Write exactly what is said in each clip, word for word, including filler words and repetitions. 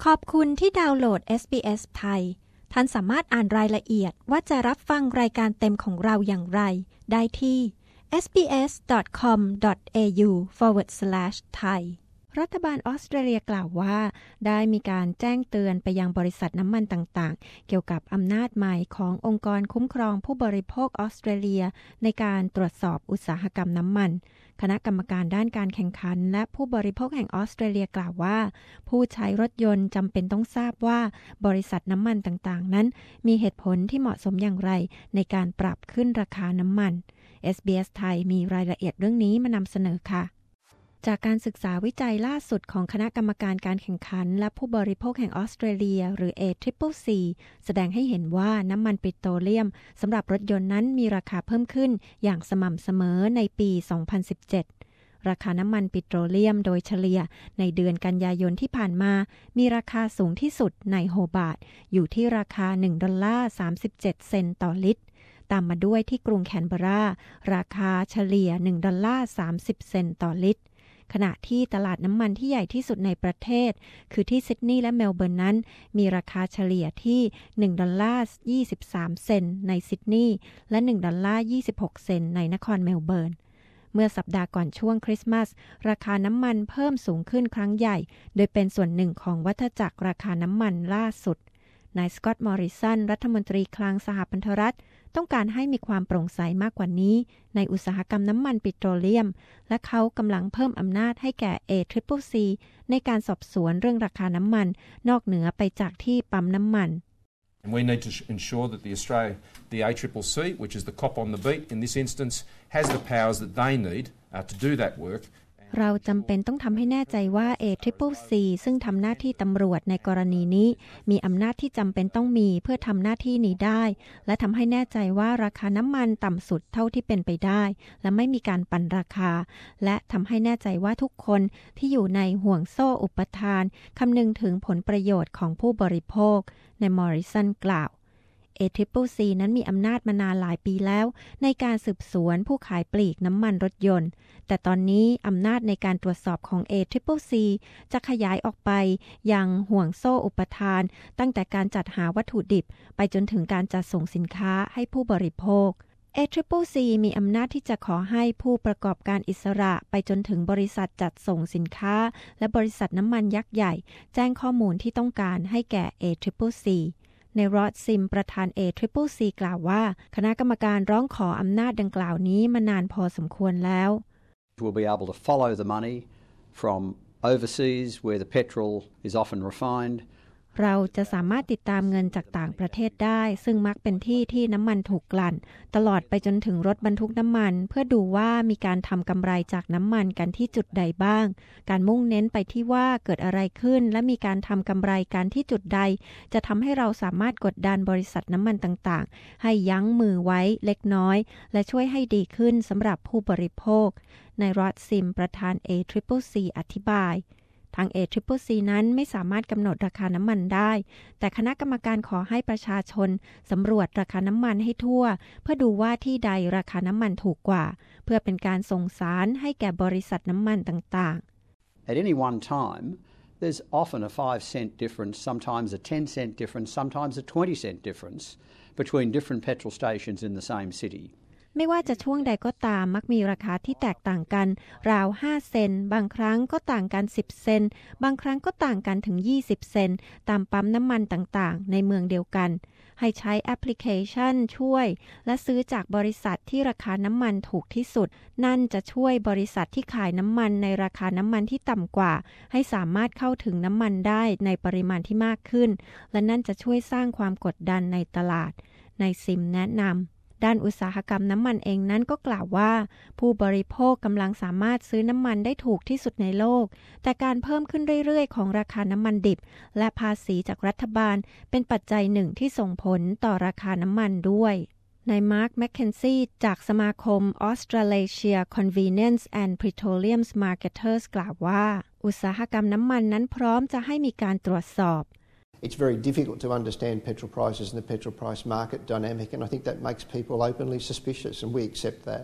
ขอบคุณที่ดาวน์โหลด เอส บี เอส ไทยท่านสามารถอ่านรายละเอียดว่าจะรับฟังรายการเต็มของเราอย่างไรได้ที่ เอส บี เอส ดอท คอม ดอท เอ ยู สแลช ไทย รัฐบาลออสเตรเลียกล่าวว่าได้มีการแจ้งเตือนไปยังบริษัทน้ำมันต่างๆเกี่ยวกับอำนาจใหม่ขององค์กรคุ้มครองผู้บริโภคออสเตรเลียในการตรวจสอบอุตสาหกรรมน้ำมันคณะกรรมการด้านการแข่งขันและผู้บริโภคแห่งออสเตรเลียกล่าวว่าผู้ใช้รถยนต์จำเป็นต้องทราบว่าบริษัทน้ำมันต่างๆนั้นมีเหตุผลที่เหมาะสมอย่างไรในการปรับขึ้นราคาน้ำมัน เอส บี เอส ไทยมีรายละเอียดเรื่องนี้มานำเสนอค่ะจากการศึกษาวิจัยล่าสุดของคณะกรรมการการแข่งขันและผู้บริโภคแห่งออสเตรเลียหรือ เอ ซี ซี ซี แสดงให้เห็นว่าน้ำมันปิโตรเลียมสำหรับรถยนต์นั้นมีราคาเพิ่มขึ้นอย่างสม่ำเสมอในปี สองพันสิบเจ็ด ราคาน้ำมันปิโตรเลียมโดยเฉลี่ยในเดือนกันยายนที่ผ่านมามีราคาสูงที่สุดในโฮบาร์ตอยู่ที่ราคา หนึ่งดอลลาร์สามสิบเจ็ดเซนต์ต่อลิตรตามมาด้วยที่กรุงแคนเบราราคาเฉลี่ย หนึ่งดอลลาร์สามสิบเซนต์ต่อลิตรขณะที่ตลาดน้ำมันที่ใหญ่ที่สุดในประเทศคือที่ซิดนีย์และเมลเบิร์นนั้นมีราคาเฉลี่ยที่หนึ่งดอลลาร์ยี่สิบสามเซนต์ในซิดนีย์และหนึ่งดอลลาร์ยี่สิบหกเซนต์ในนครเมลเบิร์นเมื่อสัปดาห์ก่อนช่วงคริสต์มาสราคาน้ำมันเพิ่มสูงขึ้นครั้งใหญ่โดยเป็นส่วนหนึ่งของวัฏจักรราคาน้ำมันล่าสุดนายสก็อตต์มอริสันรัฐมนตรีคลังสหพันธรัฐต้องการให้มีความโปร่งใสมากกว่านี้ในอุตสาหกรรมน้ำมันปิโตรเลียมและเขากำลังเพิ่มอำนาจให้แก่ เอ ซี ซี ซี ในการสอบสวนเรื่องราคาน้ำมันนอกเหนือไปจากที่ปั๊มน้ำมัน And we need to ensure that the Australia, the เอ ซี ซี ซี which is the cop on the beat in this instance, has the powers that they need uh, to do that work. เราจำเป็นต้องทำให้แน่ใจว่า เอ ซี ซี ซี ซึ่งทำหน้าที่ตำรวจในกรณีนี้มีอำนาจที่จำเป็นต้องมีเพื่อทำหน้าที่นี้ได้และทำให้แน่ใจว่าราคาน้ำมันต่ำสุดเท่าที่เป็นไปได้และไม่มีการปั่นราคาและทำให้แน่ใจว่าทุกคนที่อยู่ในห่วงโซ่อุปทานคำนึงถึงผลประโยชน์ของผู้บริโภคในมอริสันกล่าวเอ ซี ซี ซี นั้นมีอำนาจมานานหลายปีแล้วในการสืบสวนผู้ขายปลีกน้ำมันรถยนต์แต่ตอนนี้อำนาจในการตรวจสอบของ เอ ซี ซี ซี จะขยายออกไปยังห่วงโซ่อุปทานตั้งแต่การจัดหาวัตถุดิบไปจนถึงการจัดส่งสินค้าให้ผู้บริโภค เอ ซี ซี ซี มีอำนาจที่จะขอให้ผู้ประกอบการอิสระไปจนถึงบริษัทจัดส่งสินค้าและบริษัทน้ำมันยักษ์ใหญ่แจ้งข้อมูลที่ต้องการให้แก่ เอ ซี ซี ซีในรอดซิมประธาน เอ ซี ซี ซี กล่าวว่าคณะกรรมการร้องขออำนาจดังกล่าวนี้มานานพอสมควรแล้ว We'll be able to follow the money from overseas where the petrol is often refined เราจะสามารถติดตามเงินจากต่างประเทศได้ซึ่งมักเป็นที่ที่น้ำมันถูกกลั่นตลอดไปจนถึงรถบรรทุกน้ำมันเพื่อดูว่ามีการทำกำไรจากน้ำมันกันที่จุดใดบ้างการมุ่งเน้นไปที่ว่าเกิดอะไรขึ้นและมีการทำกำไรกันที่จุดใดจะทำให้เราสามารถกดดันบริษัทน้ำมันต่างๆให้ยั้งมือไว้เล็กน้อยและช่วยให้ดีขึ้นสำหรับผู้บริโภคในรอดซิมประธาน เอ ซี ซี ซี อธิบายทาง เอ ซี ซี ซี นั้นไม่สามารถกำหนดราคาน้ำมันได้แต่คณะกรรมการขอให้ประชาชนสำรวจราคาน้ำมันให้ทั่วเพื่อดูว่าที่ใดราคาน้ำมันถูกกว่าเพื่อเป็นการส่งสารให้แก่บริษัทน้ำมันต่างๆ At any one time, there's often a five cent difference, sometimes a ten cent difference, sometimes a twenty cent difference between different petrol stations in the same city. ไม่ว่าจะช่วงใดก็ตามมักมีราคาที่แตกต่างกันราวห้าเซนต์บางครั้งก็ต่างกันสิบเซนต์บางครั้งก็ต่างกันถึงยี่สิบเซนต์ตามปั๊มน้ำมันต่างๆในเมืองเดียวกันให้ใช้แอปพลิเคชันช่วยและซื้อจากบริษัทที่ราคาน้ำมันถูกที่สุดนั่นจะช่วยบริษัทที่ขายน้ำมันในราคาน้ำมันที่ต่ำกว่าให้สามารถเข้าถึงน้ำมันได้ในปริมาณที่มากขึ้นและนั่นจะช่วยสร้างความกดดันในตลาดในซิมแนะนำด้านอุตสาหกรรมน้ำมันเองนั้นก็กล่าวว่าผู้บริโภคกำลังสามารถซื้อน้ำมันได้ถูกที่สุดในโลกแต่การเพิ่มขึ้นเรื่อยๆของราคาน้ำมันดิบและภาษีจากรัฐบาลเป็นปัจจัยหนึ่งที่ส่งผลต่อราคาน้ำมันด้วยนายมาร์คแมคเคนซี่จากสมาคม Australasia Convenience and Petroleum Marketers กล่าวว่าอุตสาหกรรมน้ำมันนั้นพร้อมจะให้มีการตรวจสอบ It's very difficult to understand petrol prices and the petrol price market dynamic, and I think that makes people openly suspicious, and we accept that.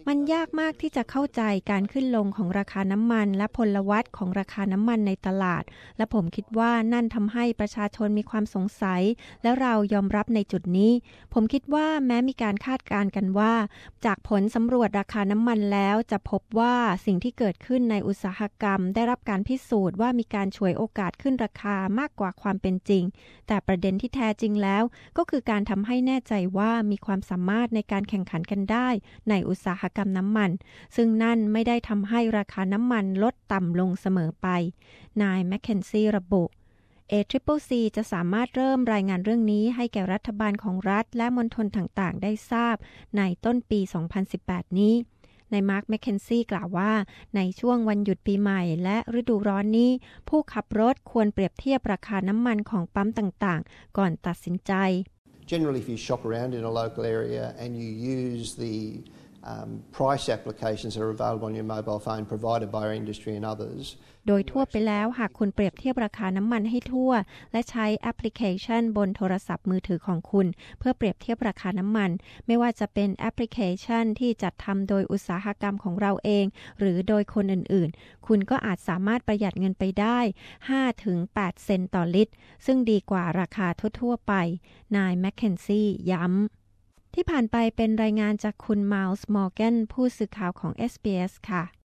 มันยากมากที่จะเข้าใจการขึ้นลงของราคาน้ำมันและพลวัตของราคาน้ำมันในตลาดและผมคิดว่านั่นทำให้ประชาชนมีความสงสัยและเรายอมรับในจุดนี้ผมคิดว่าแม้มีการคาดการณ์กันว่าจากผลสำรวจราคาน้ำมันแล้วจะพบว่าสิ่งที่เกิดขึ้นในอุตสาหกรรมได้รับการพิสูจน์ว่ามีการฉวยโอกาสขึ้นราคามากกว่าความเป็นจริงแต่ประเด็นที่แท้จริงแล้วก็คือการทำให้แน่ใจว่ามีความสามารถในการแข่งขันกันได้ในอุตสาหกรรมน้ำมันซึ่งนั่นไม่ได้ทำให้ราคาน้ำมันลดต่ำลงเสมอไปนายแมคเคนซี่ระบุ เอ ซี ซี ซี จะสามารถเริ่มรายงานเรื่องนี้ให้แก่รัฐบาลของรัฐและมณฑลต่างๆได้ทราบในต้นปี สองพันสิบแปด นี้นายมาร์คแมคเคนซี่กล่าวว่าในช่วงวันหยุดปีใหม่และฤดูร้อนนี้ผู้ขับรถควรเปรียบเทียบราคาน้ำมันของปั๊มต่างๆก่อนตัดสินใจ Generally, if you shop around in a local area and you use the um, price applications that are available on your mobile phone provided by our industry and others โดยทั่วไปแล้วหากคุณเปรียบเทียบราคาน้ำมันให้ทั่วและใช้แอปพลิเคชันบนโทรศัพท์มือถือของคุณเพื่อเปรียบเทียบราคาน้ำมันไม่ว่าจะเป็นแอปพลิเคชันที่จัดทำโดยอุตสาหกรรมของเราเองหรือโดยคนอื่นๆคุณก็อาจสามารถประหยัดเงินไปได้ ห้าถึงแปด เซนต์ต่อลิตรซึ่งดีกว่าราคาทั่วๆไปนายแมคเคนซี่ย้ำที่ผ่านไปเป็นรายงานจากคุณไมล์ส์ มอร์แกนผู้สื่อข่าวของ เอส บี เอส ค่ะ